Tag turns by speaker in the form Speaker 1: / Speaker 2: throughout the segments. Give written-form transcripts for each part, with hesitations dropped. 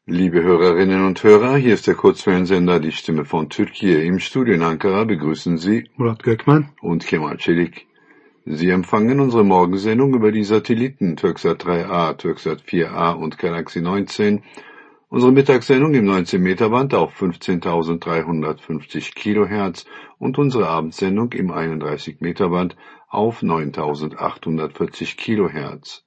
Speaker 1: Liebe Hörerinnen und Hörer, hier ist der Kurzwellensender Die Stimme von Türkei. Im Studio in Ankara begrüßen Sie
Speaker 2: Murat Gökmen
Speaker 1: und Kemal Çelik. Sie empfangen unsere Morgensendung über die Satelliten Turksat 3A, Turksat 4A und Galaxy 19. Unsere Mittagssendung im 19-Meter-Band auf 15.350 Kilohertz und unsere Abendsendung im 31-Meter-Band auf 9.840 Kilohertz.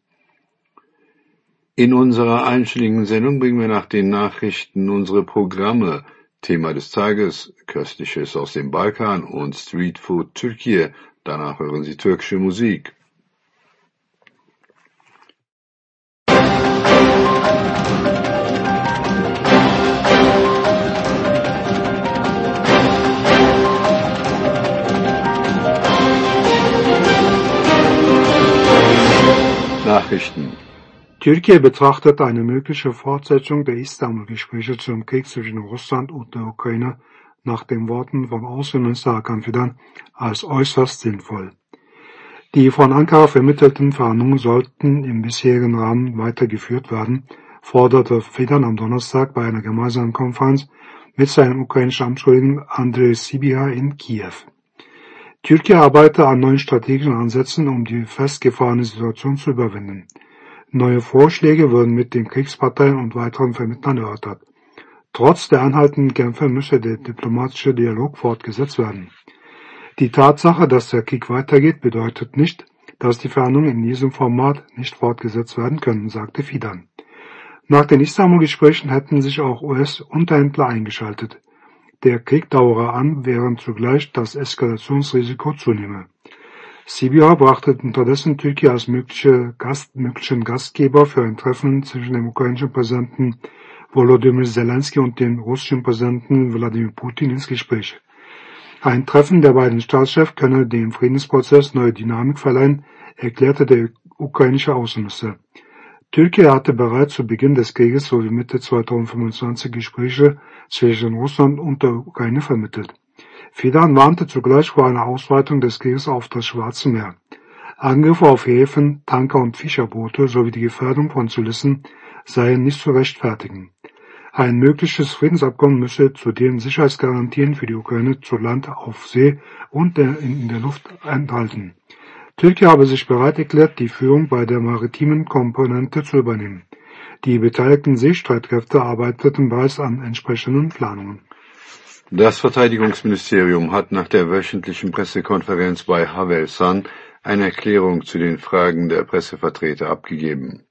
Speaker 1: In unserer einstündigen Sendung bringen wir nach den Nachrichten unsere Programme Thema des Tages, Köstliches aus dem Balkan und Street Food Türkei. Danach hören Sie türkische Musik. Nachrichten.
Speaker 2: Türkei betrachtet eine mögliche Fortsetzung der Istanbul-Gespräche zum Krieg zwischen Russland und der Ukraine nach den Worten von Außenminister Hakan Fidan als äußerst sinnvoll. Die von Ankara vermittelten Verhandlungen sollten im bisherigen Rahmen weitergeführt werden, forderte Fidan am Donnerstag bei einer gemeinsamen Konferenz mit seinem ukrainischen Amtskollegen Andrei Sybiha in Kiew. Türkei arbeite an neuen strategischen Ansätzen, um die festgefahrene Situation zu überwinden. Neue Vorschläge würden mit den Kriegsparteien und weiteren Vermittlern erörtert. Trotz der anhaltenden Kämpfe müsse der diplomatische Dialog fortgesetzt werden. Die Tatsache, dass der Krieg weitergeht, bedeutet nicht, dass die Verhandlungen in diesem Format nicht fortgesetzt werden können, sagte Fidan. Nach den Istanbul-Gesprächen hätten sich auch US-Unterhändler eingeschaltet. Der Krieg dauere an, während zugleich das Eskalationsrisiko zunehme. Sybiha brachte unterdessen Türkei als möglichen Gastgeber für ein Treffen zwischen dem ukrainischen Präsidenten Volodymyr Zelensky und dem russischen Präsidenten Wladimir Putin ins Gespräch. Ein Treffen der beiden Staatschefs könne dem Friedensprozess neue Dynamik verleihen, erklärte der ukrainische Außenminister. Türkei hatte bereits zu Beginn des Krieges sowie Mitte 2025 Gespräche zwischen Russland und der Ukraine vermittelt. Fidan warnte zugleich vor einer Ausweitung des Krieges auf das Schwarze Meer. Angriffe auf Häfen, Tanker und Fischerboote sowie die Gefährdung von Zivilisten seien nicht zu rechtfertigen. Ein mögliches Friedensabkommen müsse zudem Sicherheitsgarantien für die Ukraine zu Land, auf See und in der Luft enthalten. Türkei habe sich bereit erklärt, die Führung bei der maritimen Komponente zu übernehmen. Die beteiligten Seestreitkräfte arbeiteten bereits an entsprechenden Planungen.
Speaker 1: Das Verteidigungsministerium hat nach der wöchentlichen Pressekonferenz bei Havelsan eine Erklärung zu den Fragen der Pressevertreter abgegeben.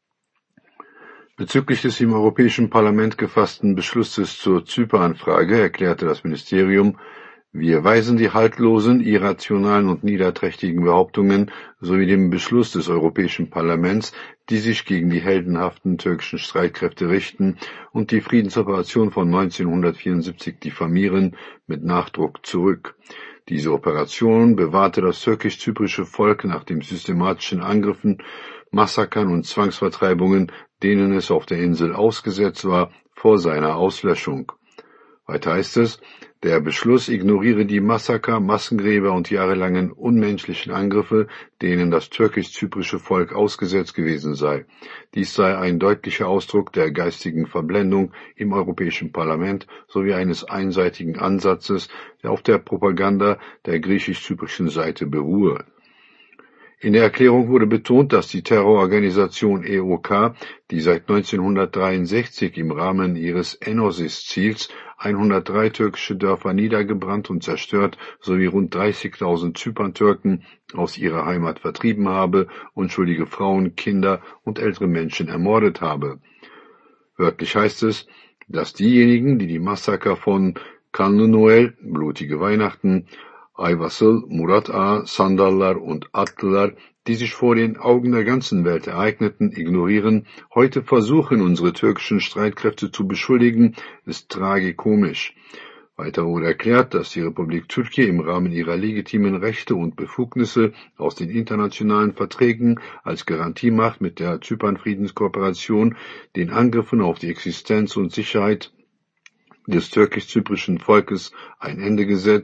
Speaker 1: Bezüglich des im Europäischen Parlament gefassten Beschlusses zur Zypernfrage erklärte das Ministerium: Wir weisen die haltlosen, irrationalen und niederträchtigen Behauptungen sowie den Beschluss des Europäischen Parlaments, die sich gegen die heldenhaften türkischen Streitkräfte richten und die Friedensoperation von 1974 diffamieren, mit Nachdruck zurück. Diese Operation bewahrte das türkisch-zyprische Volk nach den systematischen Angriffen, Massakern und Zwangsvertreibungen, denen es auf der Insel ausgesetzt war, vor seiner Auslöschung. Weiter heißt es: Der Beschluss ignoriere die Massaker, Massengräber und jahrelangen unmenschlichen Angriffe, denen das türkisch-zyprische Volk ausgesetzt gewesen sei. Dies sei ein deutlicher Ausdruck der geistigen Verblendung im Europäischen Parlament sowie eines einseitigen Ansatzes, der auf der Propaganda der griechisch-zyprischen Seite beruhe. In der Erklärung wurde betont, dass die Terrororganisation EOK, die seit 1963 im Rahmen ihres Enosis-Ziels 103 türkische Dörfer niedergebrannt und zerstört sowie rund 30.000 Zyperntürken aus ihrer Heimat vertrieben habe, unschuldige Frauen, Kinder und ältere Menschen ermordet habe. Wörtlich heißt es, dass diejenigen, die die Massaker von Kanlı Noel, blutige Weihnachten, Ayvasıl, Murat Ağa, Sandallar und Atlılar, die sich vor den Augen der ganzen Welt ereigneten, ignorieren, heute versuchen, unsere türkischen Streitkräfte zu beschuldigen, ist tragikomisch. Weiter wurde erklärt, dass die Republik Türkei im Rahmen ihrer legitimen Rechte und Befugnisse aus den internationalen Verträgen als Garantiemacht mit der Zypern-Friedenskooperation den Angriffen auf die Existenz und Sicherheit des türkisch-zyprischen Volkes ein Ende gesetzt,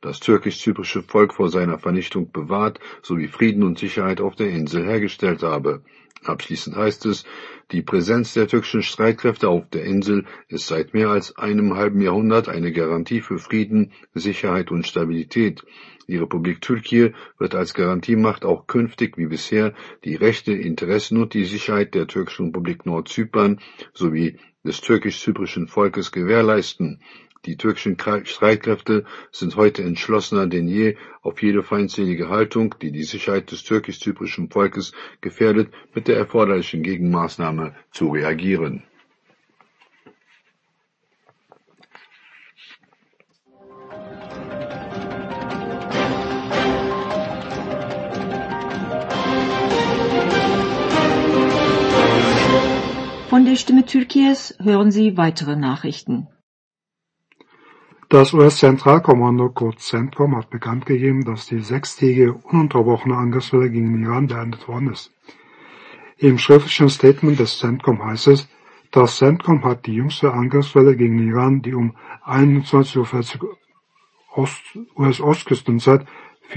Speaker 1: das türkisch-zyprische Volk vor seiner Vernichtung bewahrt sowie Frieden und Sicherheit auf der Insel hergestellt habe. Abschließend heißt es, die Präsenz der türkischen Streitkräfte auf der Insel ist seit mehr als einem halben Jahrhundert eine Garantie für Frieden, Sicherheit und Stabilität. Die Republik Türkei wird als Garantiemacht auch künftig wie bisher die Rechte, Interessen und die Sicherheit der türkischen Republik Nordzypern sowie des türkisch-zyprischen Volkes gewährleisten. Die türkischen Streitkräfte sind heute entschlossener denn je, auf jede feindselige Haltung, die die Sicherheit des türkisch-zyprischen Volkes gefährdet, mit der erforderlichen Gegenmaßnahme zu reagieren.
Speaker 3: Von der Stimme Türkies hören Sie weitere Nachrichten.
Speaker 2: Das US-Zentralkommando, kurz CENTCOM, hat bekannt gegeben, dass die 6-tägige ununterbrochene Angriffswelle gegen den Iran beendet worden ist. Im schriftlichen Statement des CENTCOM heißt es, das CENTCOM hat die jüngste Angriffswelle gegen den Iran, die um 21:40 Uhr US-Ostküstenzeit,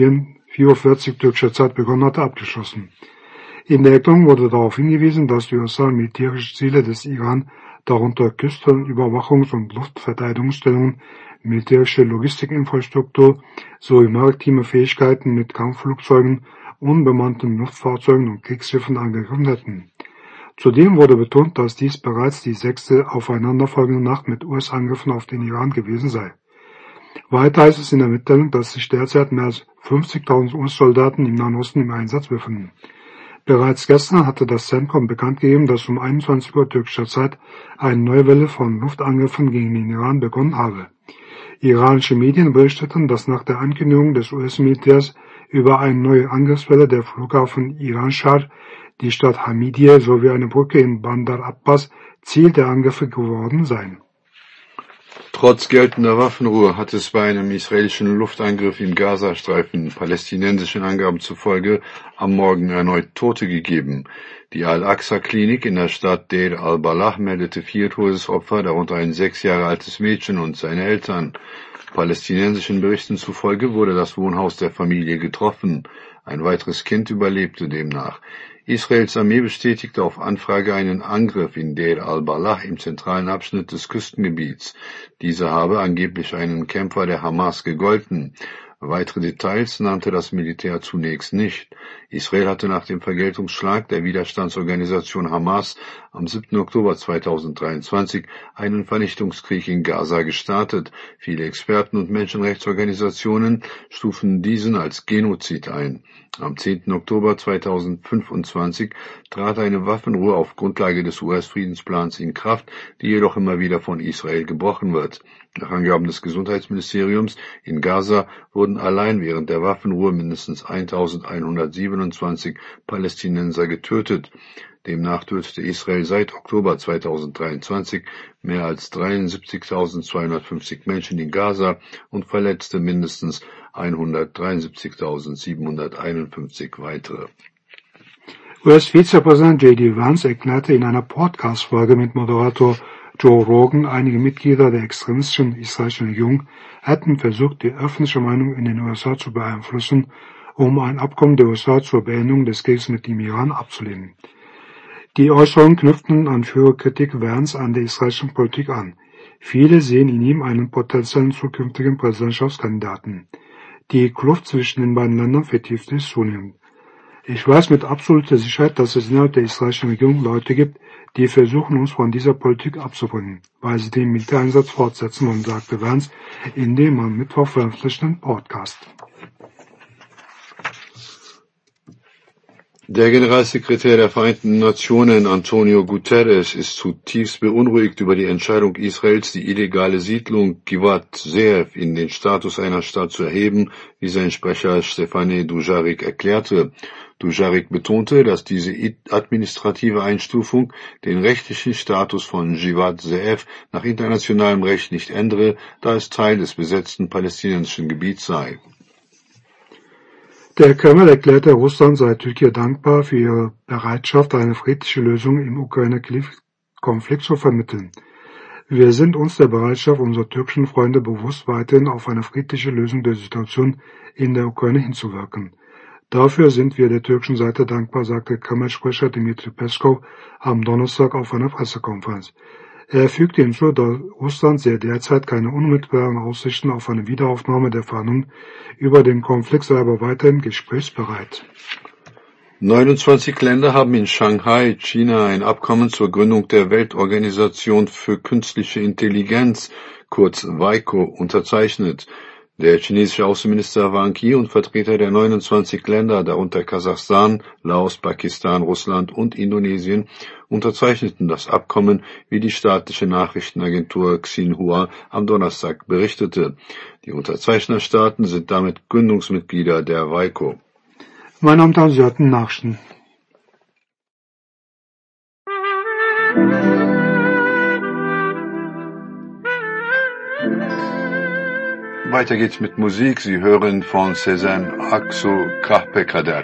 Speaker 2: 4:40 Uhr türkischer Zeit begonnen hatte, abgeschlossen. In der Erklärung wurde darauf hingewiesen, dass die USA militärische Ziele des Iran, darunter Küstenüberwachungs- und Luftverteidigungsstellungen, militärische Logistikinfrastruktur sowie maritime Fähigkeiten mit Kampfflugzeugen, unbemannten Luftfahrzeugen und Kriegsschiffen angegriffen hätten. Zudem wurde betont, dass dies bereits die 6. aufeinanderfolgende Nacht mit US-Angriffen auf den Iran gewesen sei. Weiter heißt es in der Mitteilung, dass sich derzeit mehr als 50.000 US-Soldaten im Nahen Osten im Einsatz befinden. Bereits gestern hatte das CENTCOM bekannt gegeben, dass um 21 Uhr türkischer Zeit eine neue Welle von Luftangriffen gegen den Iran begonnen habe. Iranische Medien berichteten, dass nach der Ankündigung des US-Militärs über eine neue Angriffswelle der Flughafen Iranshahr, die Stadt Hamidiye sowie eine Brücke in Bandar Abbas Ziel der Angriffe geworden seien.
Speaker 1: Trotz geltender Waffenruhe hat es bei einem israelischen Luftangriff im Gazastreifen palästinensischen Angaben zufolge am Morgen erneut Tote gegeben. Die Al-Aqsa-Klinik in der Stadt Deir al-Balah meldete 4 Todesopfer, darunter ein 6 Jahre altes Mädchen und seine Eltern. Palästinensischen Berichten zufolge wurde das Wohnhaus der Familie getroffen. Ein weiteres Kind überlebte demnach. Israels Armee bestätigte auf Anfrage einen Angriff in Deir al-Balah im zentralen Abschnitt des Küstengebiets. Dieser habe angeblich einen Kämpfer der Hamas gegolten. Weitere Details nannte das Militär zunächst nicht. Israel hatte nach dem Vergeltungsschlag der Widerstandsorganisation Hamas am 7. Oktober 2023 einen Vernichtungskrieg in Gaza gestartet. Viele Experten und Menschenrechtsorganisationen stufen diesen als Genozid ein. Am 10. Oktober 2025 trat eine Waffenruhe auf Grundlage des US-Friedensplans in Kraft, die jedoch immer wieder von Israel gebrochen wird. Nach Angaben des Gesundheitsministeriums in Gaza wurden allein während der Waffenruhe mindestens 1127 Palästinenser getötet. Demnach tötete Israel seit Oktober 2023 mehr als 73.250 Menschen in Gaza und verletzte mindestens 173.751 weitere.
Speaker 2: US-Vizepräsident J.D. Vance erklärte in einer Podcast-Folge mit Moderator Joe Rogan, einige Mitglieder der extremistischen israelischen Regierung hätten versucht, die öffentliche Meinung in den USA zu beeinflussen, um ein Abkommen der USA zur Beendigung des Kriegs mit dem Iran abzulehnen. Die Äußerungen knüpften an Führerkritik Vance an der israelischen Politik an. Viele sehen in ihm einen potenziellen zukünftigen Präsidentschaftskandidaten. Die Kluft zwischen den beiden Ländern vertieft ist zunehmend. Ich weiß mit absoluter Sicherheit, dass es innerhalb der israelischen Regierung Leute gibt, die versuchen, uns von dieser Politik abzubringen, weil sie den Militäreinsatz fortsetzen, sagte Vance in dem am Mittwoch veröffentlichten Podcast.
Speaker 1: Der Generalsekretär der Vereinten Nationen, Antonio Guterres, ist zutiefst beunruhigt über die Entscheidung Israels, die illegale Siedlung Givat Ze'ev in den Status einer Stadt zu erheben, wie sein Sprecher Stefane Dujarric erklärte. Dujarric betonte, dass diese administrative Einstufung den rechtlichen Status von Givat Ze'ev nach internationalem Recht nicht ändere, da es Teil des besetzten palästinensischen Gebiets sei.
Speaker 2: Der Kreml erklärte, Russland sei Türkei dankbar für ihre Bereitschaft, eine friedliche Lösung im Ukraine-Konflikt zu vermitteln. Wir sind uns der Bereitschaft unserer türkischen Freunde bewusst, weiterhin auf eine friedliche Lösung der Situation in der Ukraine hinzuwirken. Dafür sind wir der türkischen Seite dankbar, sagte Kammersprecher Dmitri Peskov am Donnerstag auf einer Pressekonferenz. Er fügte hinzu, dass Russland sehe derzeit keine unmittelbaren Aussichten auf eine Wiederaufnahme der Verhandlungen über den Konflikt, sei aber weiterhin gesprächsbereit.
Speaker 1: 29 Länder haben in Shanghai, China, ein Abkommen zur Gründung der Weltorganisation für künstliche Intelligenz, kurz WICO, unterzeichnet. Der chinesische Außenminister Wang Yi und Vertreter der 29 Länder, darunter Kasachstan, Laos, Pakistan, Russland und Indonesien, unterzeichneten das Abkommen, wie die staatliche Nachrichtenagentur Xinhua am Donnerstag berichtete. Die Unterzeichnerstaaten sind damit Gründungsmitglieder der WICO.
Speaker 2: Meine Damen und Herren, Sie hatten Nachrichten.
Speaker 1: Weiter geht's mit Musik. Sie hören von Sezen Aksu Kahpe Kader.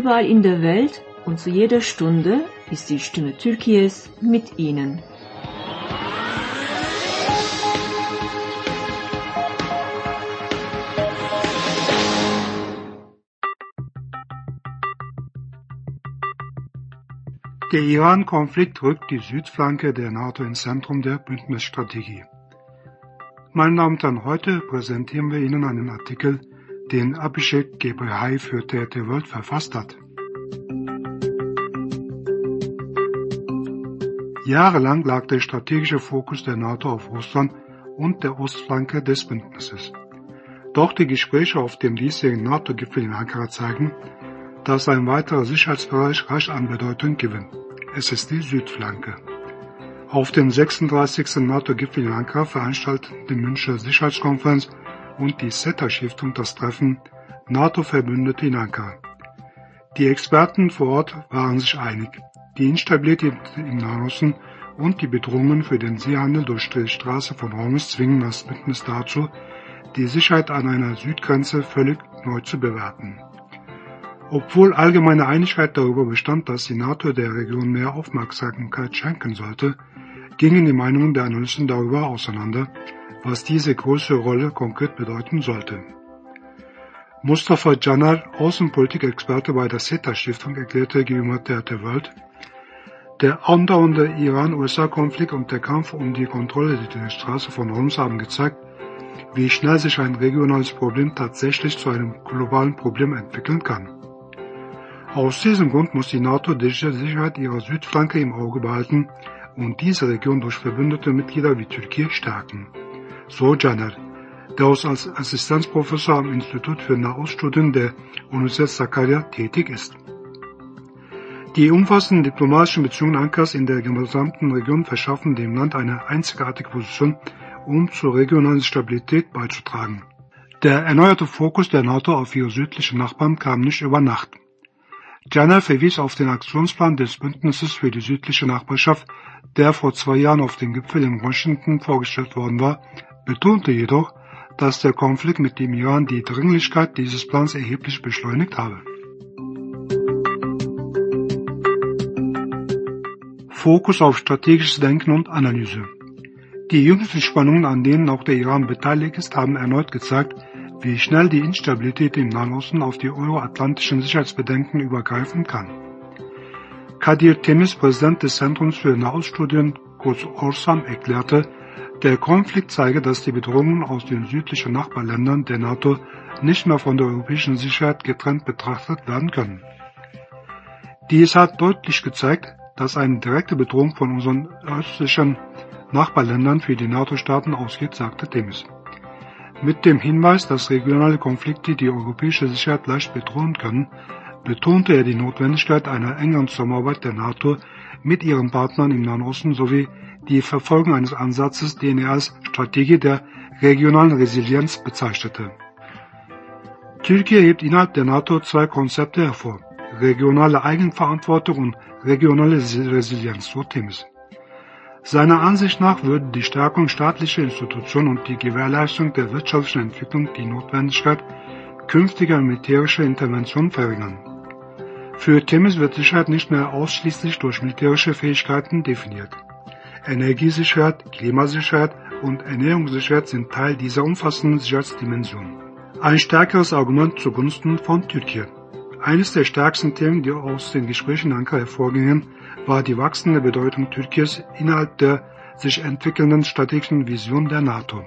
Speaker 3: überall in der Welt und zu jeder Stunde ist die Stimme Türkiye's mit Ihnen.
Speaker 2: Der Iran-Konflikt rückt die Südflanke der NATO ins Zentrum der Bündnisstrategie. Meine Damen und Herren, heute präsentieren wir Ihnen einen Artikel, den Abhishek Gebrehai für TRT World verfasst hat. Jahrelang lag der strategische Fokus der NATO auf Russland und der Ostflanke des Bündnisses. Doch die Gespräche auf dem diesjährigen NATO-Gipfel in Ankara zeigen, dass ein weiterer Sicherheitsbereich rasch an Bedeutung gewinnt. Es ist die Südflanke. Auf dem 36. NATO-Gipfel in Ankara veranstalteten die Münchner Sicherheitskonferenz und die SETA-Stiftung das Treffen NATO-Verbündete in Ankara. Die Experten vor Ort waren sich einig. Die Instabilität im Nahen Osten und die Bedrohungen für den Seehandel durch die Straße von Hormuz zwingen das Bündnis dazu, die Sicherheit an einer Südgrenze völlig neu zu bewerten. Obwohl allgemeine Einigkeit darüber bestand, dass die NATO der Region mehr Aufmerksamkeit schenken sollte, gingen die Meinungen der Analysten darüber auseinander, was diese größere Rolle konkret bedeuten sollte. Mustafa Caner, Außenpolitik-Experte bei der SETA-Stiftung, erklärte gegenüber TRT World, der andauernde Iran-USA-Konflikt und der Kampf um die Kontrolle der Straße von Hormuz haben gezeigt, wie schnell sich ein regionales Problem tatsächlich zu einem globalen Problem entwickeln kann. Aus diesem Grund muss die NATO die Sicherheit ihrer Südflanke im Auge behalten und diese Region durch verbündete Mitglieder wie Türkei stärken. So Caner, der als Assistenzprofessor am Institut für Nahoststudien der Universität Sakarya tätig ist. Die umfassenden diplomatischen Beziehungen Ankaras in der gesamten Region verschaffen dem Land eine einzigartige Position, um zur regionalen Stabilität beizutragen. Der erneuerte Fokus der NATO auf ihre südlichen Nachbarn kam nicht über Nacht. Caner verwies auf den Aktionsplan des Bündnisses für die südliche Nachbarschaft, der vor 2 Jahren auf dem Gipfel in Washington vorgestellt worden war, betonte jedoch, dass der Konflikt mit dem Iran die Dringlichkeit dieses Plans erheblich beschleunigt habe. Fokus auf strategisches Denken und Analyse. Die jüngsten Spannungen, an denen auch der Iran beteiligt ist, haben erneut gezeigt, wie schnell die Instabilität im Nahen Osten auf die euroatlantischen Sicherheitsbedenken übergreifen kann. Kadir Temiz, Präsident des Zentrums für Nahoststudien, kurz ORSAM, erklärte, der Konflikt zeige, dass die Bedrohungen aus den südlichen Nachbarländern der NATO nicht mehr von der europäischen Sicherheit getrennt betrachtet werden können. Dies hat deutlich gezeigt, dass eine direkte Bedrohung von unseren östlichen Nachbarländern für die NATO-Staaten ausgeht, sagte Temiz. Mit dem Hinweis, dass regionale Konflikte die europäische Sicherheit leicht bedrohen können, betonte er die Notwendigkeit einer engeren Zusammenarbeit der NATO mit ihren Partnern im Nahen Osten sowie die Verfolgung eines Ansatzes, den er als Strategie der regionalen Resilienz bezeichnete. Türkei hebt innerhalb der NATO 2 Konzepte hervor: regionale Eigenverantwortung und regionale Resilienz, so Temiz. Seiner Ansicht nach würde die Stärkung staatlicher Institutionen und die Gewährleistung der wirtschaftlichen Entwicklung die Notwendigkeit künftiger militärischer Interventionen verringern. Für Temiz wird Sicherheit nicht mehr ausschließlich durch militärische Fähigkeiten definiert. Energiesicherheit, Klimasicherheit und Ernährungssicherheit sind Teil dieser umfassenden Sicherheitsdimension. Ein stärkeres Argument zugunsten von Türkei. Eines der stärksten Themen, die aus den Gesprächen in Ankara hervorgingen, war die wachsende Bedeutung Türkiens innerhalb der sich entwickelnden strategischen Vision der NATO.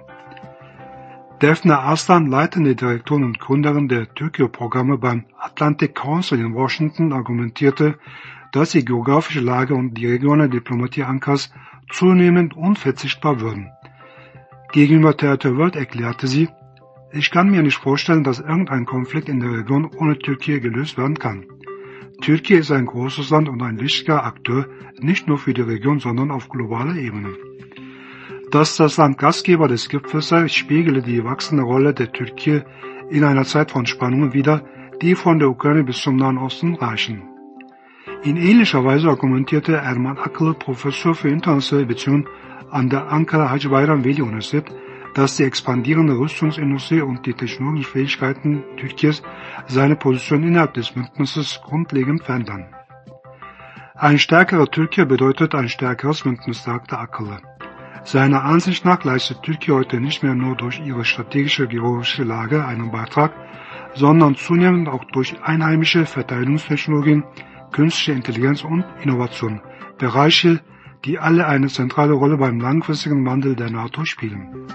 Speaker 2: Defne Arslan, leitende Direktorin und Gründerin der Türkei-Programme beim Atlantic Council in Washington, argumentierte, dass die geografische Lage und die regionale Diplomatie Ankaras zunehmend unverzichtbar würden. Gegenüber TRT World erklärte sie, ich kann mir nicht vorstellen, dass irgendein Konflikt in der Region ohne Türkei gelöst werden kann. Türkei ist ein großes Land und ein wichtiger Akteur, nicht nur für die Region, sondern auf globaler Ebene. Dass das Land Gastgeber des Gipfels sei, spiegele die wachsende Rolle der Türkei in einer Zeit von Spannungen wider, die von der Ukraine bis zum Nahen Osten reichen. In ähnlicher Weise argumentierte Erman Akıl, Professor für internationale Beziehungen an der Ankara Hacı Bayram Veli Universität, dass die expandierende Rüstungsindustrie und die technologischen Fähigkeiten Türkiens seine Position innerhalb des Bündnisses grundlegend verändern. Ein stärkerer Türkei bedeutet ein stärkeres Bündnis, sagte Akıllı. Seiner Ansicht nach leistet Türkei heute nicht mehr nur durch ihre strategische geografische Lage einen Beitrag, sondern zunehmend auch durch einheimische Verteidigungstechnologien, künstliche Intelligenz und Innovation, Bereiche, die alle eine zentrale Rolle beim langfristigen Wandel der NATO spielen.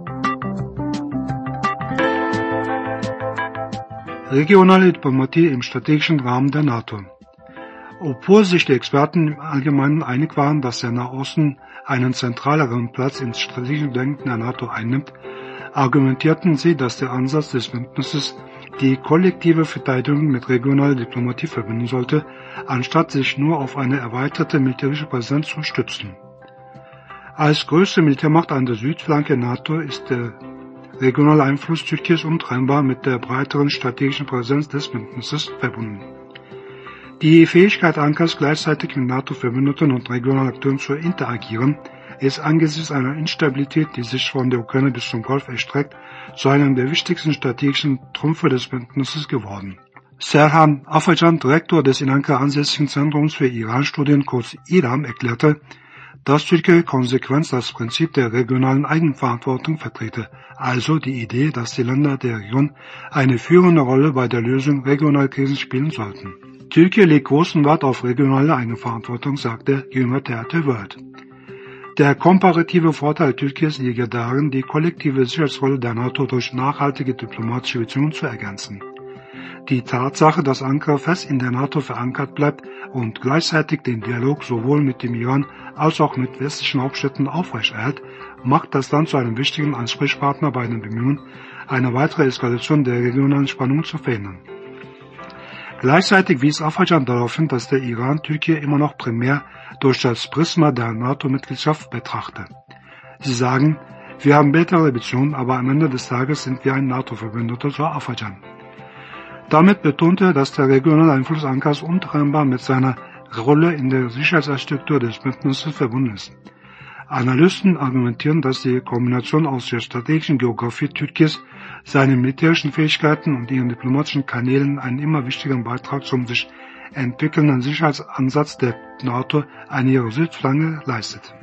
Speaker 2: Regionale Diplomatie im strategischen Rahmen der NATO. Obwohl sich die Experten im Allgemeinen einig waren, dass der Nahosten einen zentraleren Platz im strategischen Denken der NATO einnimmt, argumentierten sie, dass der Ansatz des Bündnisses die kollektive Verteidigung mit regionaler Diplomatie verbinden sollte, anstatt sich nur auf eine erweiterte militärische Präsenz zu stützen. Als größte Militärmacht an der Südflanke NATO ist der regionale Einfluss Türkiens untrennbar mit der breiteren strategischen Präsenz des Bündnisses verbunden. Die Fähigkeit Ankaras, gleichzeitig mit NATO-Verbündeten und regionalen Akteuren zu interagieren, ist angesichts einer Instabilität, die sich von der Ukraine bis zum Golf erstreckt, zu einem der wichtigsten strategischen Trümpfe des Bündnisses geworden. Serhan Afacan, Direktor des in Ankara ansässigen Zentrums für Iran-Studien, kurz IRAM, erklärte, dass Türkei konsequent das Prinzip der regionalen Eigenverantwortung vertrete, also die Idee, dass die Länder der Region eine führende Rolle bei der Lösung regionaler Krisen spielen sollten. Türkei legt großen Wert auf regionale Eigenverantwortung, sagte er gegenüber TRT World. Der komparative Vorteil Türkiens liege darin, die kollektive Sicherheitsrolle der NATO durch nachhaltige diplomatische Beziehungen zu ergänzen. Die Tatsache, dass Ankara fest in der NATO verankert bleibt und gleichzeitig den Dialog sowohl mit dem Iran als auch mit westlichen Hauptstädten aufrechterhält, macht das Land zu einem wichtigen Ansprechpartner bei den Bemühungen, eine weitere Eskalation der regionalen Spannungen zu verhindern. Gleichzeitig wies Afacan darauf hin, dass der Iran Türkei immer noch primär durch das Prisma der NATO-Mitgliedschaft betrachte. Sie sagen, wir haben bilaterale Beziehungen, aber am Ende des Tages sind wir ein NATO-Verbündeter, so Afacan. Damit betonte er, dass der regionale Einfluss Ankaras untrennbar mit seiner Rolle in der Sicherheitsarchitektur des Bündnisses verbunden ist. Analysten argumentieren, dass die Kombination aus der strategischen Geografie Türkiens, seinen militärischen Fähigkeiten und ihren diplomatischen Kanälen einen immer wichtigeren Beitrag zum sich entwickelnden Sicherheitsansatz der NATO an ihrer Südflanke leistet.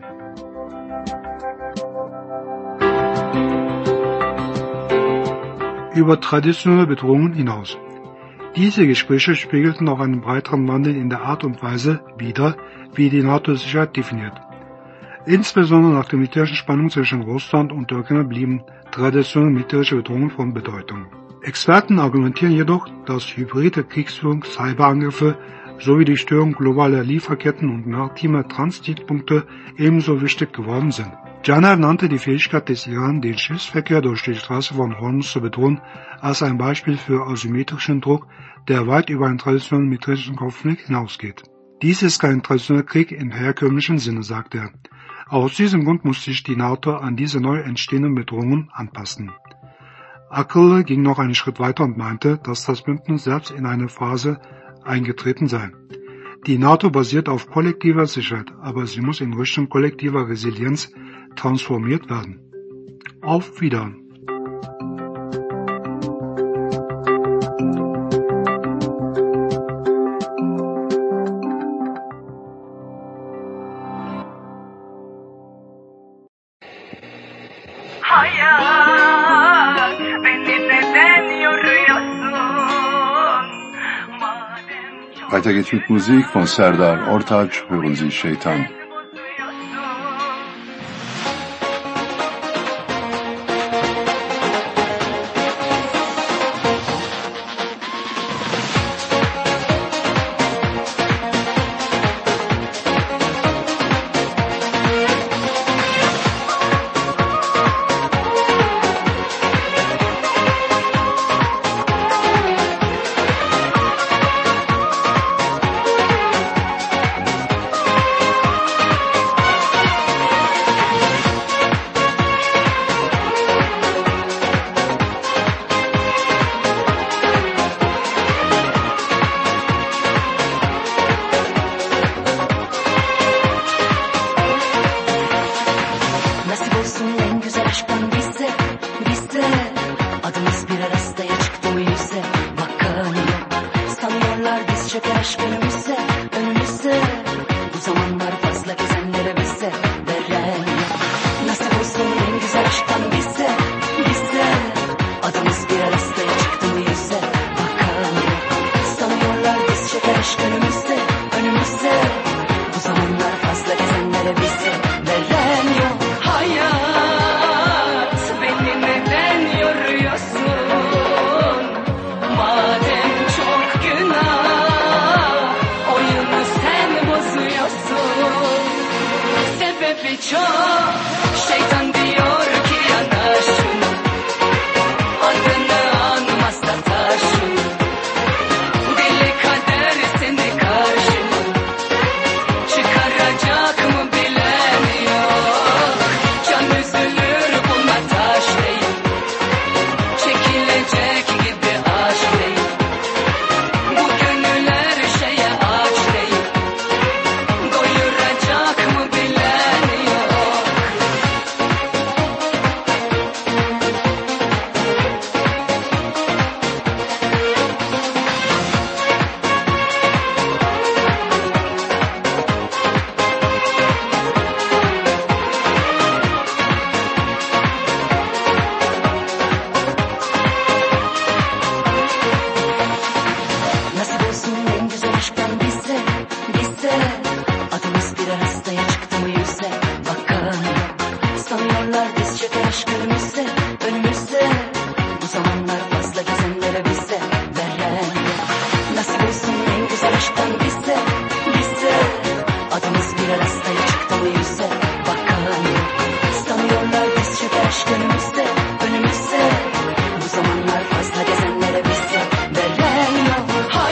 Speaker 2: Über traditionelle Bedrohungen hinaus. Diese Gespräche spiegelten auch einen breiteren Wandel in der Art und Weise wider, wie die NATO-Sicherheit definiert. Insbesondere nach der militärischen Spannung zwischen Russland und der Ukraine blieben traditionelle militärische Bedrohungen von Bedeutung. Experten argumentieren jedoch, dass hybride Kriegsführung, Cyberangriffe sowie die Störung globaler Lieferketten und maritimer Transitpunkte ebenso wichtig geworden sind. Caner nannte die Fähigkeit des Iran, den Schiffsverkehr durch die Straße von Hormuz zu bedrohen, als ein Beispiel für asymmetrischen Druck, der weit über einen traditionellen militärischen Konflikt hinausgeht. Dies ist kein traditioneller Krieg im herkömmlichen Sinne, sagte er. Aus diesem Grund muss sich die NATO an diese neu entstehenden Bedrohungen anpassen. Akıllı ging noch einen Schritt weiter und meinte, dass das Bündnis selbst in eine Phase eingetreten sei. Die NATO basiert auf kollektiver Sicherheit, aber sie muss in Richtung kollektiver Resilienz transformiert werden. Auf Wiedersehen.
Speaker 1: Weiter geht's mit Musik von Serdar Ortaç, hören Sie Şeytan.
Speaker 4: şeytan diyor ki yanaş şuna, adını anma sataşın, deli kader seni karşıma, çıkaracak mı bilen yok, can üzülür buna taş değil, çekilecek gibi aşk değil, bu gönüller şeye aç değil, doyuracak mı bilen yok. Nasip olsun en güzel aşktan bize, bize. Adımız birer hastaya çıktı mı yüze, bakan sanıyorlar biz çeker aşk önümüzde, önümüzde. Bu zamanlar fazla gezenlere bize veren yok. Nasip olsun en güzel aşktan bize, bize. Adımız birer hastaya çıktı mı yüze, bakan sanıyorlar biz çeker aşk önümüzde, önümüzde. Bu zamanlar fazla gezenlere bize veren yok.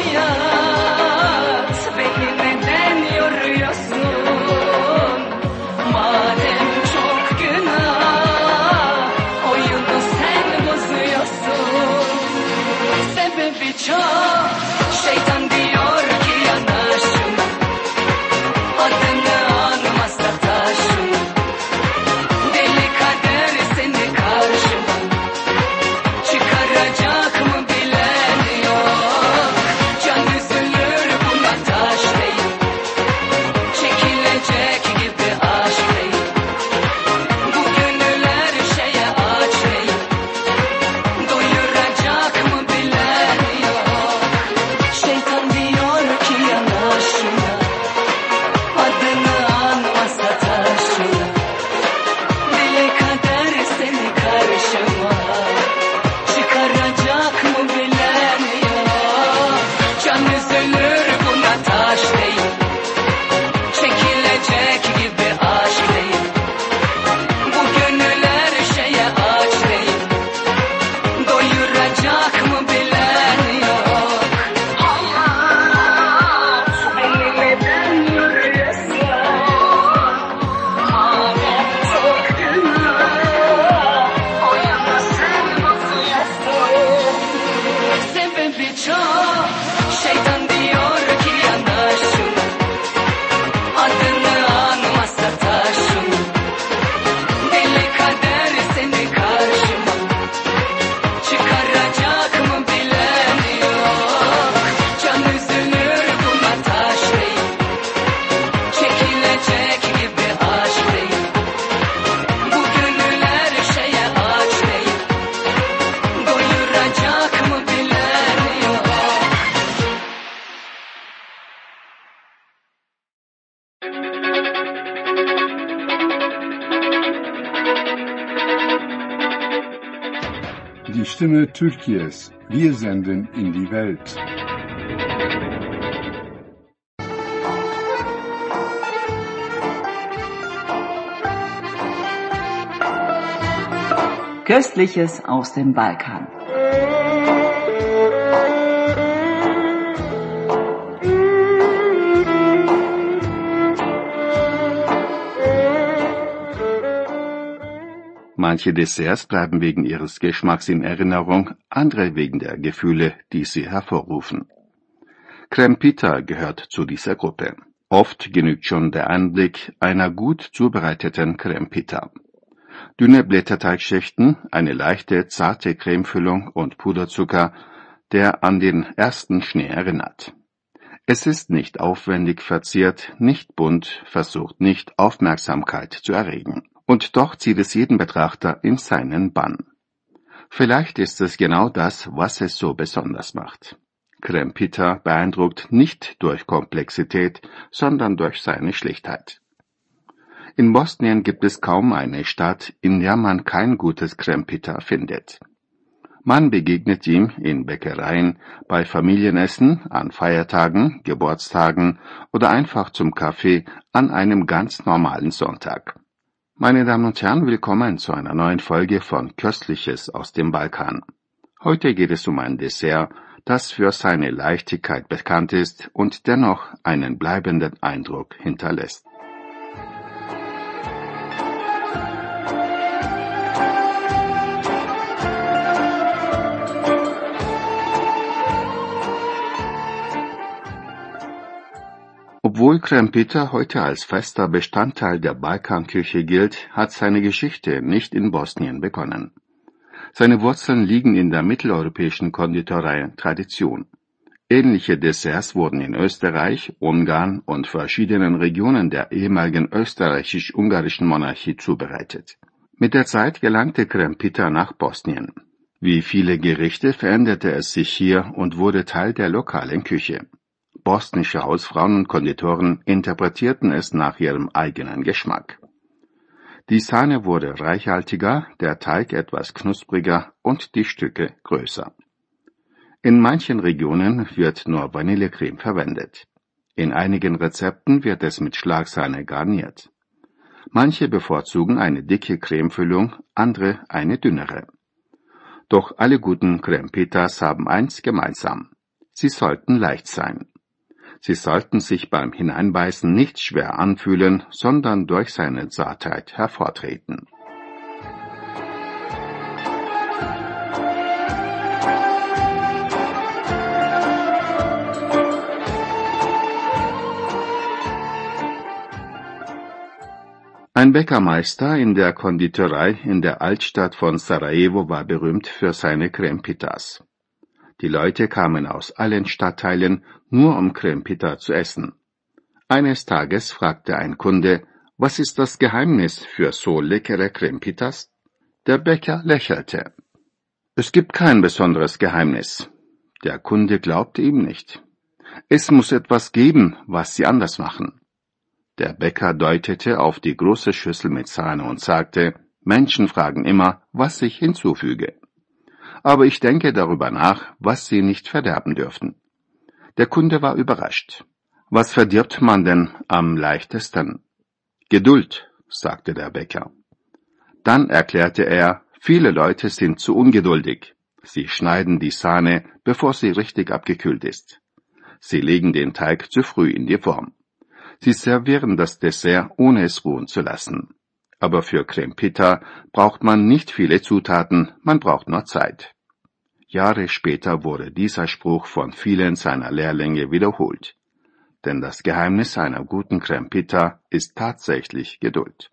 Speaker 4: Hayat, beni neden yoruyorsun? Madem çok günah, oyunu sen bozuyorsun. Sebebi çok, şeytan diyor ki yanaş şuna, adını anma sataşın, deli kader seni karşıma, çıkaracak mı bilen yok, can üzülür buna taş değil, çekilecek gibi aşk değil, bu gönüller şeye aç değil, doyuracak mı bilen yok. Şeytan diyor ki yanaş şuna, adını anma sataşına, deli kader seni karşıma, çıkaracak mı bilen yok, can üzülür buna taş değil, çekilecek gibi aşk değil, bu gönüller şeye aç değil, doyuracak mı bilen yok. Hayat, beni neden yoruyorsun? Madem çok günah, oyunu sen bozuyorsun. Sebebi çok, şeytan diyor ki yanaş şuna, adını anma sataşın, deli kader seni karşıma, çıkaracak mı bilen yok, can üzülür buna taş değil, çekilecek gibi aşk değil, bu gönüller şeye aç değil, doyuracak mı bilen yok.
Speaker 1: Die Stimme Türkiye's. Wir senden in die Welt.
Speaker 5: Köstliches aus dem Balkan.
Speaker 6: Manche Desserts bleiben wegen ihres Geschmacks in Erinnerung, andere wegen der Gefühle, die sie hervorrufen. Crème Pita gehört zu dieser Gruppe. Oft genügt schon der Anblick einer gut zubereiteten Crème Pita. Dünne Blätterteigschichten, eine leichte, zarte Cremefüllung und Puderzucker, der an den ersten Schnee erinnert. Es ist nicht aufwendig verziert, nicht bunt, versucht nicht, Aufmerksamkeit zu erregen. Und doch zieht es jeden Betrachter in seinen Bann. Vielleicht ist es genau das, was es so besonders macht. Crème Pita beeindruckt nicht durch Komplexität, sondern durch seine Schlichtheit. In Bosnien gibt es kaum eine Stadt, in der man kein gutes Crème Pita findet. Man begegnet ihm in Bäckereien, bei Familienessen, an Feiertagen, Geburtstagen oder einfach zum Kaffee an einem ganz normalen Sonntag. Meine Damen und Herren, willkommen zu einer neuen Folge von Köstliches aus dem Balkan. Heute geht es um ein Dessert, das für seine Leichtigkeit bekannt ist und dennoch einen bleibenden Eindruck hinterlässt. Obwohl Krempita heute als fester Bestandteil der Balkanküche gilt, hat seine Geschichte nicht in Bosnien begonnen. Seine Wurzeln liegen in der mitteleuropäischen Konditorei-Tradition. Ähnliche Desserts wurden in Österreich, Ungarn und verschiedenen Regionen der ehemaligen österreichisch-ungarischen Monarchie zubereitet. Mit der Zeit gelangte Krempita nach Bosnien. Wie viele Gerichte veränderte es sich hier und wurde Teil der lokalen Küche. Bosnische Hausfrauen und Konditoren interpretierten es nach ihrem eigenen Geschmack. Die Sahne wurde reichhaltiger, der Teig etwas knuspriger und die Stücke größer. In manchen Regionen wird nur Vanillecreme verwendet. In einigen Rezepten wird es mit Schlagsahne garniert. Manche bevorzugen eine dicke Cremefüllung, andere eine dünnere. Doch alle guten Krempitas haben eins gemeinsam: sie sollten leicht sein. Sie sollten sich beim Hineinbeißen nicht schwer anfühlen, sondern durch seine Zartheit hervortreten. Ein Bäckermeister in der Konditorei in der Altstadt von Sarajevo war berühmt für seine Krempitas. Die Leute kamen aus allen Stadtteilen, nur um Krempita zu essen. Eines Tages fragte ein Kunde: Was ist das Geheimnis für so leckere Krempitas? Der Bäcker lächelte. Es gibt kein besonderes Geheimnis. Der Kunde glaubte ihm nicht. Es muss etwas geben, was sie anders machen. Der Bäcker deutete auf die große Schüssel mit Sahne und sagte: Menschen fragen immer, was ich hinzufüge. Aber ich denke darüber nach, was sie nicht verderben dürften. Der Kunde war überrascht. Was verdirbt man denn am leichtesten? Geduld, sagte der Bäcker. Dann erklärte er: Viele Leute sind zu ungeduldig. Sie schneiden die Sahne, bevor sie richtig abgekühlt ist. Sie legen den Teig zu früh in die Form. Sie servieren das Dessert, ohne es ruhen zu lassen. Aber für Krempita braucht man nicht viele Zutaten, man braucht nur Zeit. Jahre später wurde dieser Spruch von vielen seiner Lehrlinge wiederholt. Denn das Geheimnis einer guten Krempita ist tatsächlich Geduld.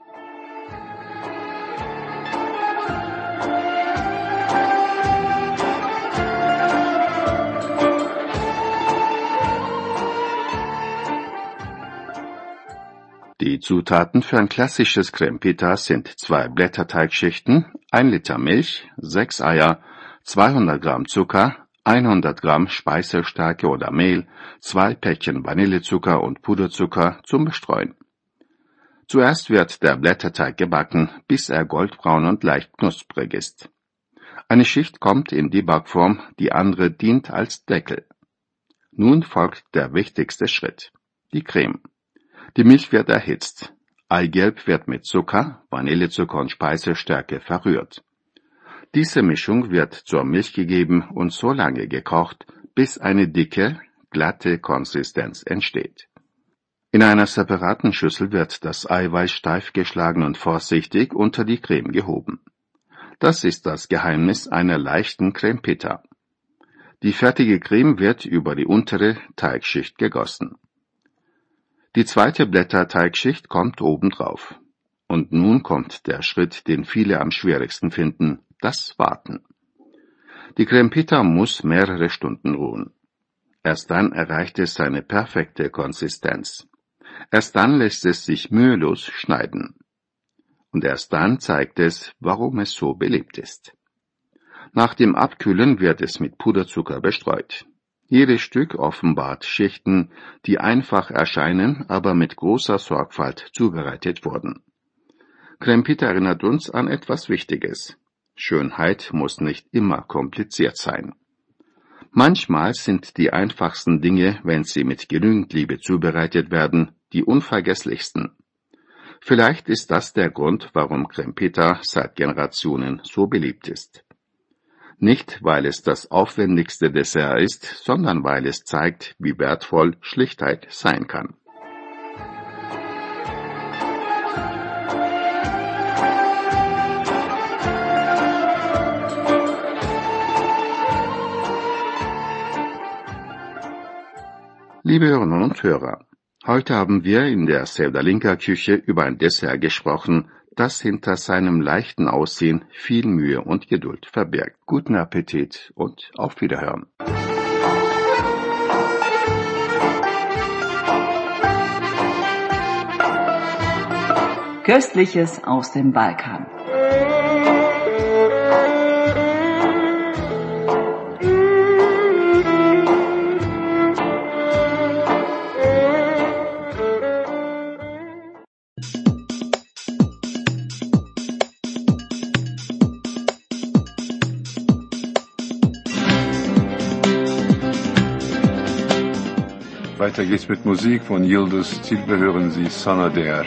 Speaker 6: Die Zutaten für ein klassisches Krempita sind 2 Blätterteigschichten, 1 Liter Milch, 6 Eier, 200 Gramm Zucker, 100 Gramm Speisestärke oder Mehl, 2 Päckchen Vanillezucker und Puderzucker zum Bestreuen. Zuerst wird der Blätterteig gebacken, bis er goldbraun und leicht knusprig ist. Eine Schicht kommt in die Backform, die andere dient als Deckel. Nun folgt der wichtigste Schritt: die Creme. Die Milch wird erhitzt. Eigelb wird mit Zucker, Vanillezucker und Speisestärke verrührt. Diese Mischung wird zur Milch gegeben und so lange gekocht, bis eine dicke, glatte Konsistenz entsteht. In einer separaten Schüssel wird das Eiweiß steif geschlagen und vorsichtig unter die Creme gehoben. Das ist das Geheimnis einer leichten Krempita. Die fertige Creme wird über die untere Teigschicht gegossen. Die zweite Blätterteigschicht kommt obendrauf. Und nun kommt der Schritt, den viele am schwierigsten finden: das Warten. Die Krempita muss mehrere Stunden ruhen. Erst dann erreicht es seine perfekte Konsistenz. Erst dann lässt es sich mühelos schneiden. Und erst dann zeigt es, warum es so beliebt ist. Nach dem Abkühlen wird es mit Puderzucker bestreut. Jedes Stück offenbart Schichten, die einfach erscheinen, aber mit großer Sorgfalt zubereitet wurden. Krempita erinnert uns an etwas Wichtiges: Schönheit muss nicht immer kompliziert sein. Manchmal sind die einfachsten Dinge, wenn sie mit genügend Liebe zubereitet werden, die unvergesslichsten. Vielleicht ist das der Grund, warum Krempita seit Generationen so beliebt ist. Nicht, weil es das aufwendigste Dessert ist, sondern weil es zeigt, wie wertvoll Schlichtheit sein kann. Liebe Hörerinnen und Hörer, heute haben wir in der Sevdalinka Küche über ein Dessert gesprochen, das hinter seinem leichten Aussehen viel Mühe und Geduld verbirgt. Guten Appetit und auf Wiederhören.
Speaker 5: Köstliches aus dem Balkan.
Speaker 1: Weiter geht's mit Musik von Yıldız Tilbe, hören Sie Sana Değer.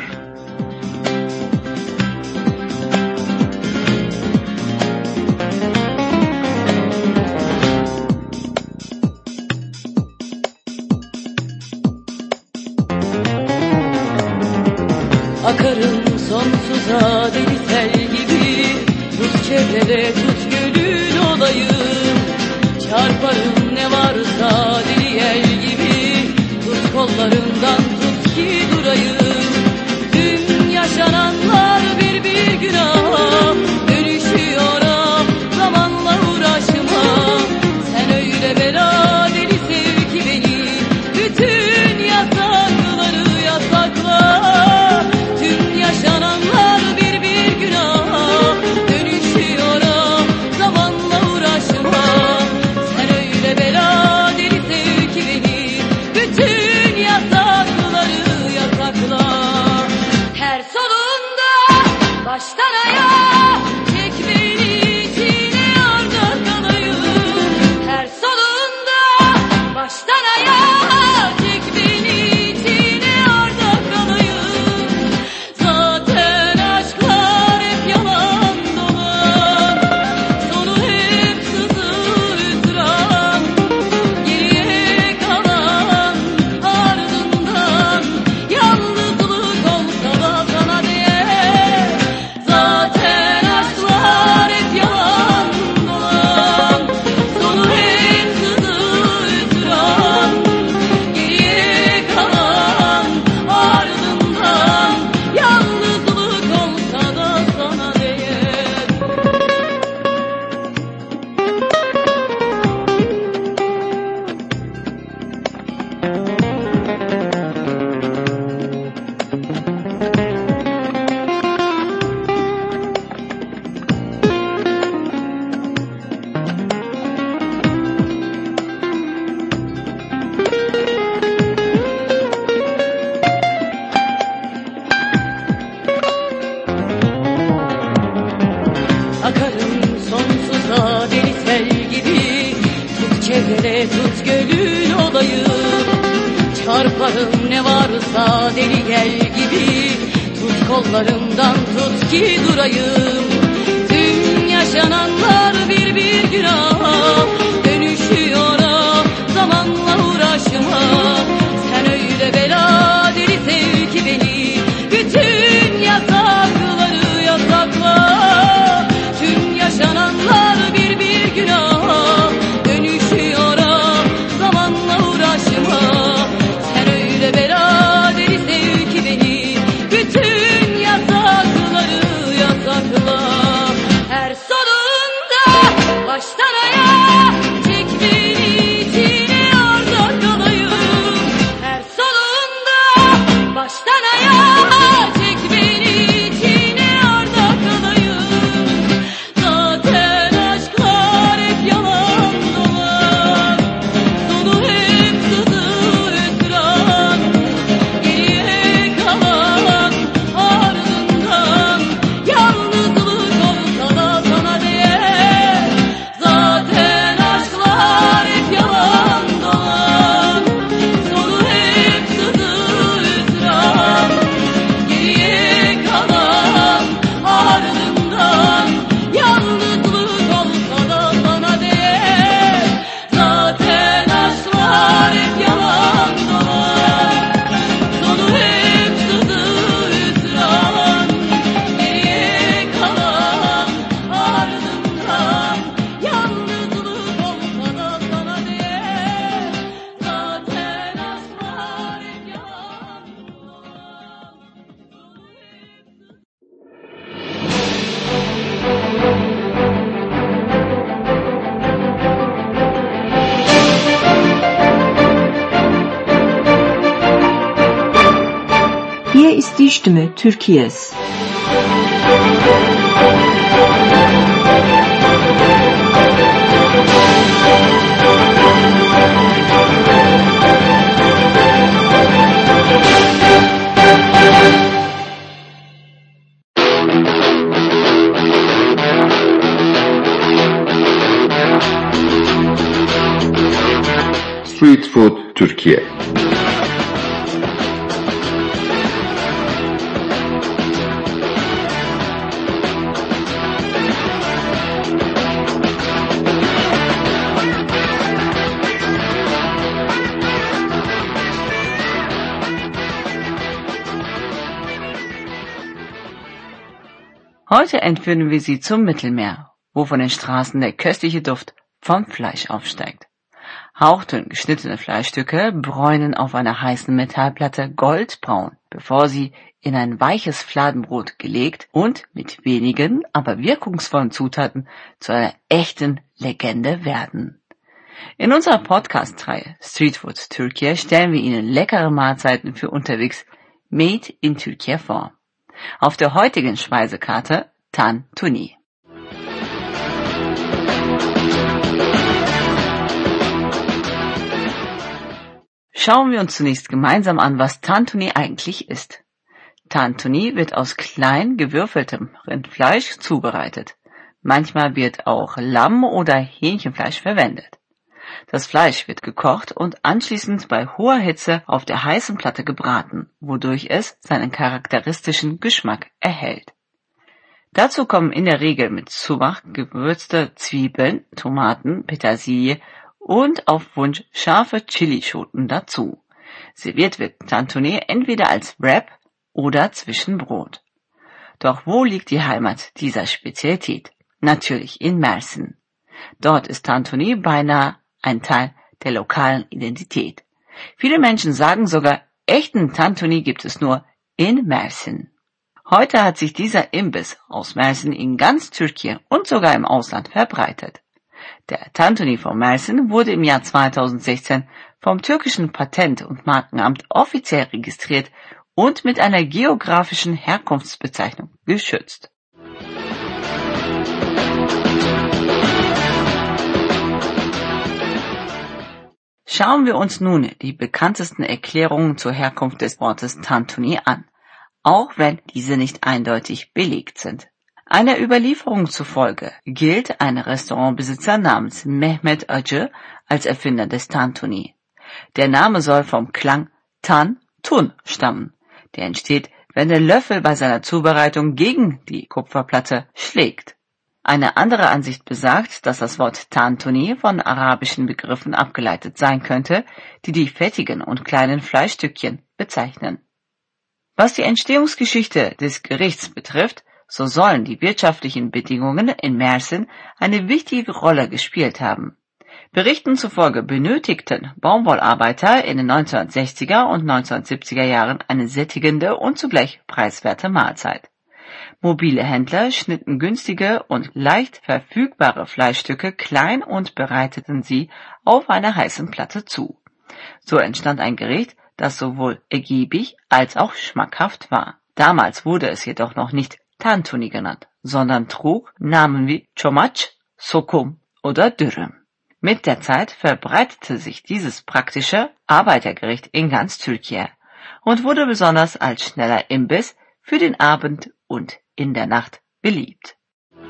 Speaker 7: Akarım sonsuza deli tel gibi, tut çevrede tut gönül olayım. Çarparım ne varsa deli yel gibi, tut kollarımdan tut ki durayım. Dün yaşananlar bir günah, dönüşüyor zamanla uğraşma. Sen öyle bela deli sev ki beni, bütün yasakları yasakla. Yaşananlar bir günah, dönüşüyor zamanla uğraşma. Sen öyle bela deli sev ki beni, bütün yasakları yasakla. Her solunda baştan ayağa çek beni içine orada kalayım. Her solunda baştan ayağa çek beni içine orada kalayım. Tut gönül olayım, çarparım ne varsa deli yel gibi, tut kollarımdan tut ki durayım. Tüm yaşananlar bir günah, dönüşüyor zamanla uğraşma. Sen öyle bela deli sev ki beni, bütün yasakları yasakla. Tüm yaşananlar bir günah, dönüşüyor zamanla uğraşma. Sen öyle bela deli sev ki beni, bütün yasakları yasakla. Her sonunda baştan ayağa
Speaker 3: ist die Stimme Türkiye's.
Speaker 1: Street Food Türkiye.
Speaker 5: Heute entführen wir Sie zum Mittelmeer, wo von den Straßen der köstliche Duft vom Fleisch aufsteigt. Hauchdünn geschnittene Fleischstücke bräunen auf einer heißen Metallplatte goldbraun, bevor sie in ein weiches Fladenbrot gelegt und mit wenigen, aber wirkungsvollen Zutaten zu einer echten Legende werden. In unserer Podcast-Reihe Street Food Türkiye stellen wir Ihnen leckere Mahlzeiten für unterwegs Made in Türkiye vor. Auf der heutigen Speisekarte Tantuni. Schauen wir uns zunächst gemeinsam an, was Tantuni eigentlich ist. Tantuni wird aus klein gewürfeltem Rindfleisch zubereitet. Manchmal wird auch Lamm- oder Hähnchenfleisch verwendet. Das Fleisch wird gekocht und anschließend bei hoher Hitze auf der heißen Platte gebraten, wodurch es seinen charakteristischen Geschmack erhält. Dazu kommen in der Regel mit Sumak gewürzte Zwiebeln, Tomaten, Petersilie und auf Wunsch scharfe Chilischoten dazu. Serviert wird Tantuni entweder als Wrap oder zwischen Brot. Doch wo liegt die Heimat dieser Spezialität? Natürlich in Mersin. Dort ist Tantuni beinahe ein Teil der lokalen Identität. Viele Menschen sagen sogar, echten Tantuni gibt es nur in Mersin. Heute hat sich dieser Imbiss aus Mersin in ganz Türkei und sogar im Ausland verbreitet. Der Tantuni von Mersin wurde im Jahr 2016 vom türkischen Patent- und Markenamt offiziell registriert und mit einer geografischen Herkunftsbezeichnung geschützt. Schauen wir uns nun die bekanntesten Erklärungen zur Herkunft des Wortes Tantuni an, auch wenn diese nicht eindeutig belegt sind. Einer Überlieferung zufolge gilt ein Restaurantbesitzer namens Mehmet Acı als Erfinder des Tantuni. Der Name soll vom Klang Tan-Tun stammen. Der entsteht, wenn der Löffel bei seiner Zubereitung gegen die Kupferplatte schlägt. Eine andere Ansicht besagt, dass das Wort Tantuni von arabischen Begriffen abgeleitet sein könnte, die die fettigen und kleinen Fleischstückchen bezeichnen. Was die Entstehungsgeschichte des Gerichts betrifft, so sollen die wirtschaftlichen Bedingungen in Mersin eine wichtige Rolle gespielt haben. Berichten zufolge benötigten Baumwollarbeiter in den 1960er und 1970er Jahren eine sättigende und zugleich preiswerte Mahlzeit. Mobile Händler schnitten günstige und leicht verfügbare Fleischstücke klein und bereiteten sie auf einer heißen Platte zu. So entstand ein Gericht, das sowohl ergiebig als auch schmackhaft war. Damals wurde es jedoch noch nicht Tantuni genannt, sondern trug Namen wie Çomaç, Sokum oder Dürüm. Mit der Zeit verbreitete sich dieses praktische Arbeitergericht in ganz Türkei und wurde besonders als schneller Imbiss für den Abend und in der Nacht beliebt.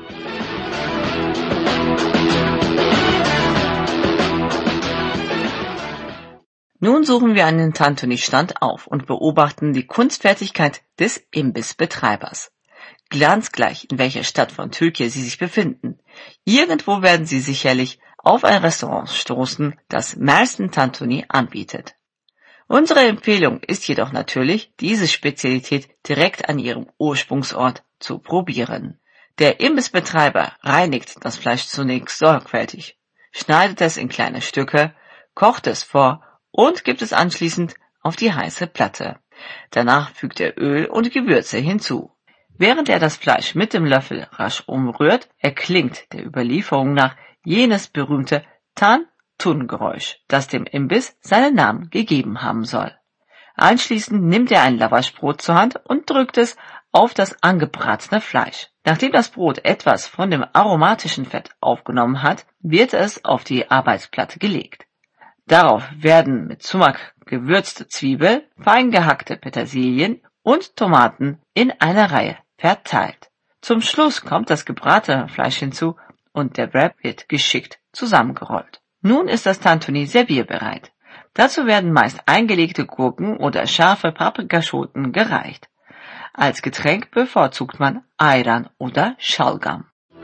Speaker 5: Nun suchen wir einen Tantuni-Stand auf und beobachten die Kunstfertigkeit des Imbissbetreibers. Glanzgleich, in welcher Stadt von Türkei Sie sich befinden. Irgendwo werden Sie sicherlich auf ein Restaurant stoßen, das Mersin Tantuni anbietet. Unsere Empfehlung ist jedoch natürlich, diese Spezialität direkt an ihrem Ursprungsort zu probieren. Der Imbissbetreiber reinigt das Fleisch zunächst sorgfältig, schneidet es in kleine Stücke, kocht es vor und gibt es anschließend auf die heiße Platte. Danach fügt er Öl und Gewürze hinzu. Während er das Fleisch mit dem Löffel rasch umrührt, erklingt der Überlieferung nach jenes berühmte Tan-Tun-Geräusch, das dem Imbiss seinen Namen gegeben haben soll. Anschließend nimmt er ein Lavaschbrot zur Hand und drückt es auf das angebratene Fleisch. Nachdem das Brot etwas von dem aromatischen Fett aufgenommen hat, wird es auf die Arbeitsplatte gelegt. Darauf werden mit Sumak gewürzte Zwiebel, fein gehackte Petersilien und Tomaten in einer Reihe verteilt. Zum Schluss kommt das gebratene Fleisch hinzu und der Wrap wird geschickt zusammengerollt. Nun ist das Tantuni servierbereit. Dazu werden meist eingelegte Gurken oder scharfe Paprikaschoten gereicht. Als Getränk bevorzugt man Ayran oder Şalgam.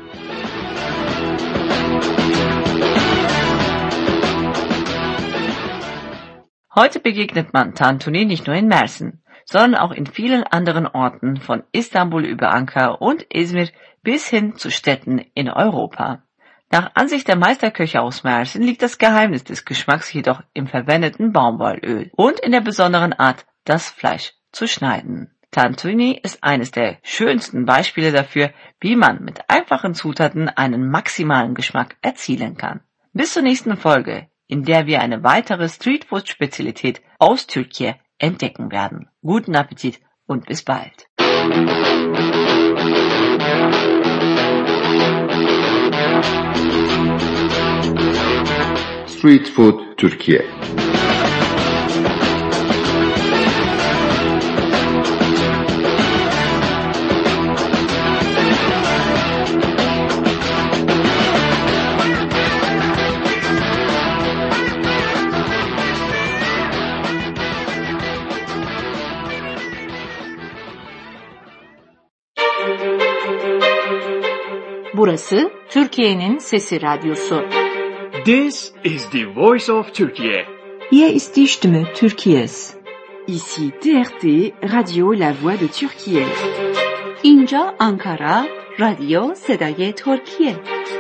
Speaker 5: Heute begegnet man Tantuni nicht nur in Mersin, sondern auch in vielen anderen Orten von Istanbul über Ankara und Izmir bis hin zu Städten in Europa. Nach Ansicht der Meisterköche aus Mersin liegt das Geheimnis des Geschmacks jedoch im verwendeten Baumwollöl und in der besonderen Art, das Fleisch zu schneiden. Tantuni ist eines der schönsten Beispiele dafür, wie man mit einfachen Zutaten einen maximalen Geschmack erzielen kann. Bis zur nächsten Folge, in der wir eine weitere Streetfood-Spezialität aus Türkei entdecken werden. Guten Appetit und bis bald.
Speaker 1: Street Food Türkiye.
Speaker 3: Burası Türkiye'nin Sesi Radyosu.
Speaker 8: This is the voice of Turkey.
Speaker 3: Hier ist die Stimme Türkiye's.
Speaker 9: Ici TRT, Radio La Voix de Türkiye.
Speaker 3: اینجا Ankara, رادیو صدای ترکیه.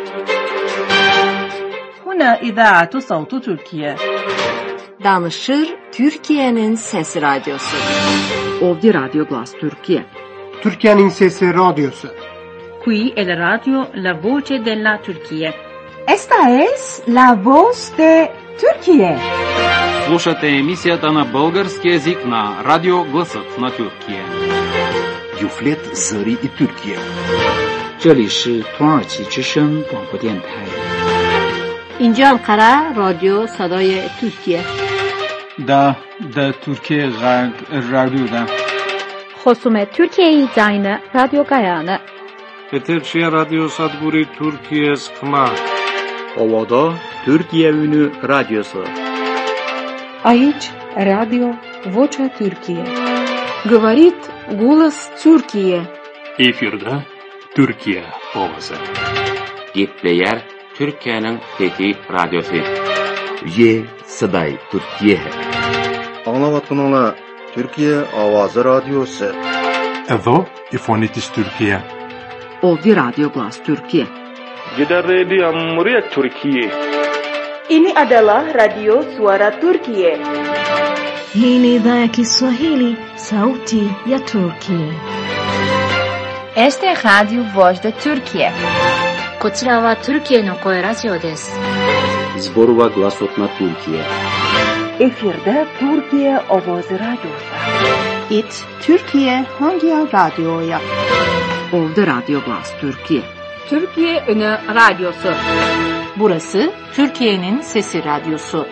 Speaker 9: هنا إذاعة صوت تركيا.
Speaker 3: Danışır Türkiye'nin Sesi Radyosu.
Speaker 9: Ovdje Radio Glas Türkiye.
Speaker 10: Türkiye'nin Sesi Radyosu.
Speaker 9: Qui è la radio La Voce della Turchia.
Speaker 11: Esta es La Voz de Türkiye.
Speaker 12: Слушате емисията на български език на Радио Гласът на Türkiye.
Speaker 13: Юфлет Зари и Türkiye.
Speaker 14: 这里是土耳其之声广播电台。
Speaker 15: اینجا انقره رادیو صدای ترکیه.
Speaker 16: دا Türkiye رادیو
Speaker 17: خصوم ترکیه زاین رادیو گایانه.
Speaker 18: Peterçi Radyo Sadburi Türkiye Skma.
Speaker 19: Ovada Türkiye Ünü Radyosu.
Speaker 20: Aici Radio Vocea Türkiye.
Speaker 15: Говорит голос Türkiye.
Speaker 21: Efirde Türkiye ovası.
Speaker 22: Gitleyer Türkiye'nin Fethi Radyosu.
Speaker 13: Ye Saday Türkiye.
Speaker 23: Anlavatınala Türkiye Avazı Radyosu.
Speaker 24: Evo İfonitis Türkiye.
Speaker 9: Ovdje Radio Glas Türkiye.
Speaker 18: Gider Radio Amriyet Türkiye.
Speaker 25: Ini adalah Radio Suara Turkiye.
Speaker 26: Hii ni idhaa ya Kiswahili, sauti ya Turkiye.
Speaker 27: Este es Radio Voz de Turkiye.
Speaker 28: こちらはトルキエの声ラジオです。
Speaker 19: Zborova Glasot na Türkiye.
Speaker 25: Efirde Türkiye Avazı Radyosu.
Speaker 29: It Türkiye hangi radyoya?
Speaker 9: Ovdje Radio Glas Türkiye.
Speaker 15: Türkiye Ünü Radyosu.
Speaker 3: Burası Türkiye'nin Sesi Radyosu.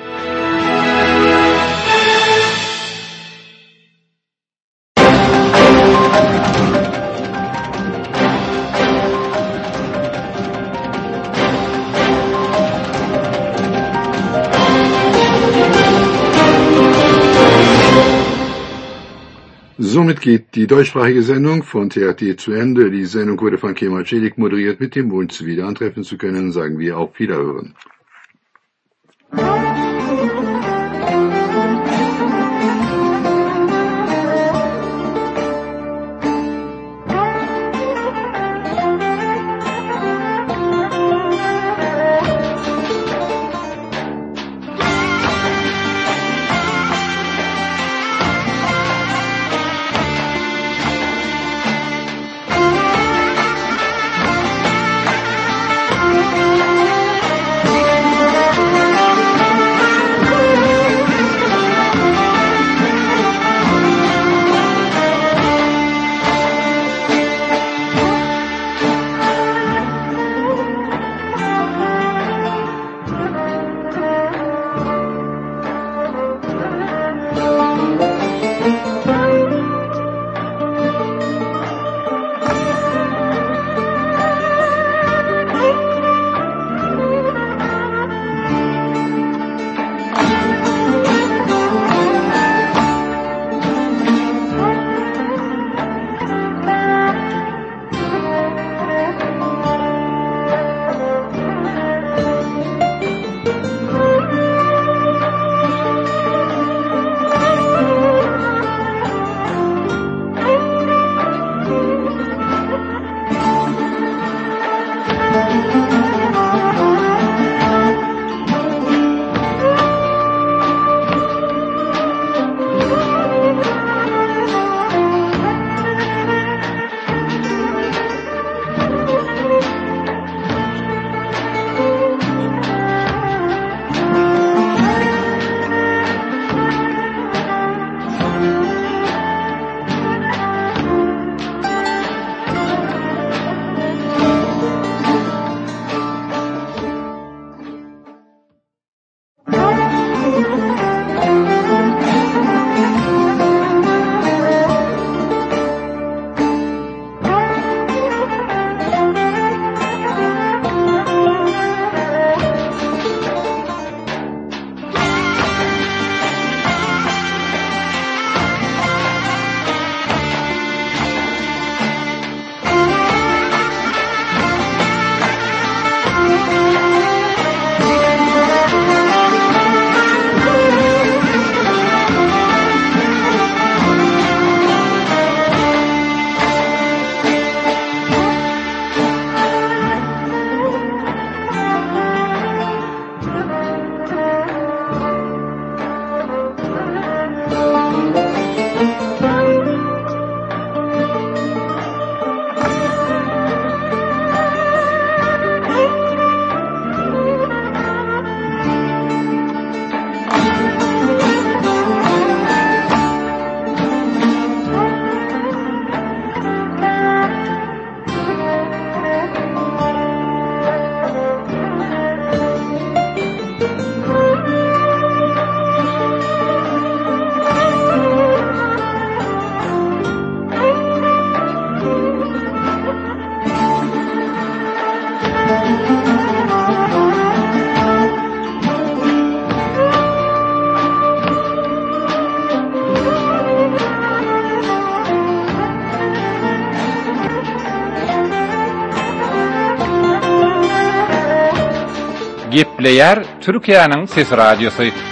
Speaker 1: Somit geht die deutschsprachige Sendung von TRT zu Ende. Die Sendung wurde von Kemal Celik moderiert. Mit dem Wunsch, wieder antreffen zu können, sagen wir auf Wiederhören.
Speaker 2: Gepleyer Türkiye'nin Ses Radyosu.